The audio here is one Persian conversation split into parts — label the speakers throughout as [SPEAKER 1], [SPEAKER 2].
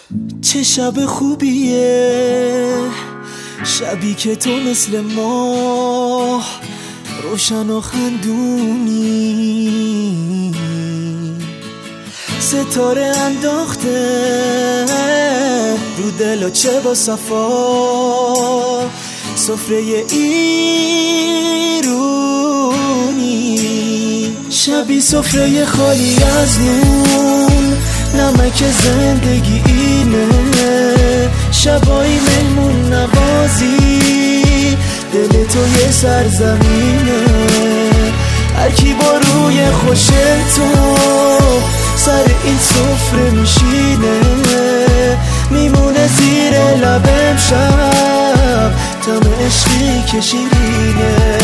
[SPEAKER 1] چه شب خوبیه، شبی که تو مثل ماه روشن و خندونی، ستاره انداخته رو دل و چه با صفا، سفره ایرونی، شبی سفره خالی از نون، نمک زندگی اینه، شبایی مهمون نوازی، دل تو یه سرزمینه، هر کی با روی خوش تو سر این سفره میشینه، میمونه زیر لبم شب طعم عشقی که شیرینه.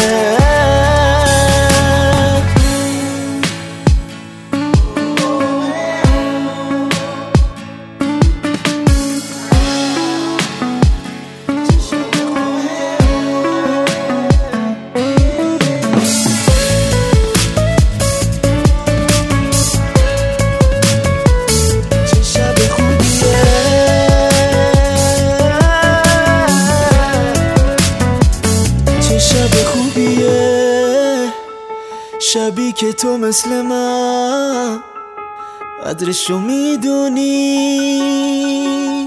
[SPEAKER 1] شبی که تو مثل من قدرشو میدونی،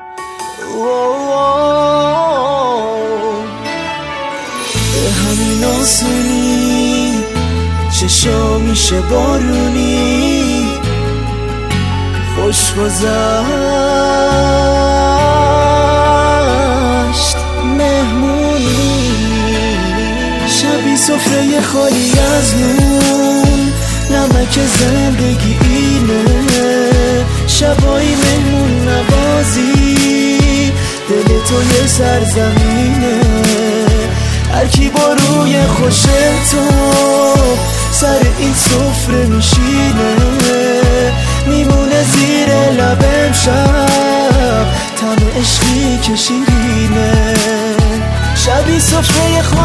[SPEAKER 1] به همین آسونی چشا میشه بارونی، خوش گذشت مهمونی، شبی سفره خالی از نون، نمک زندگی اینه، شبایی مهمون نوازی، دل تو یه سرزمینه، هر کی با روی خوش تو سر این سفره میشینه، میمونه زیر لبم شب طعم عشقی که شیرینه، شبی سفره